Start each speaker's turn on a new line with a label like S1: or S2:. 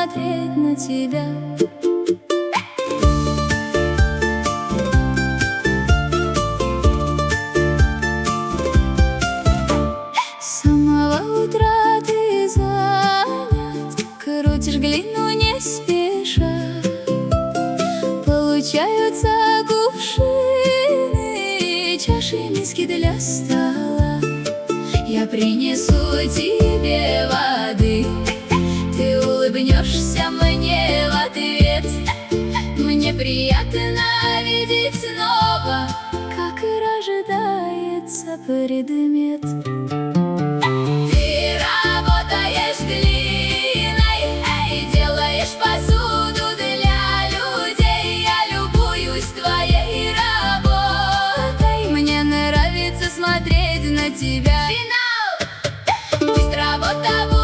S1: смотреть на тебя. С самого утра ты занят, крутишь глину не спеша. Получаются кувшины, чаши, миски для стола. Я принесу тебе воды, ты улыбнешься мне в ответ. Мне приятно видеть снова, как и рождается предмет. Ты работаешь глиной и делаешь посуду для людей. Я любуюсь твоей работой, мне нравится смотреть на тебя. Финал! Пусть работа будет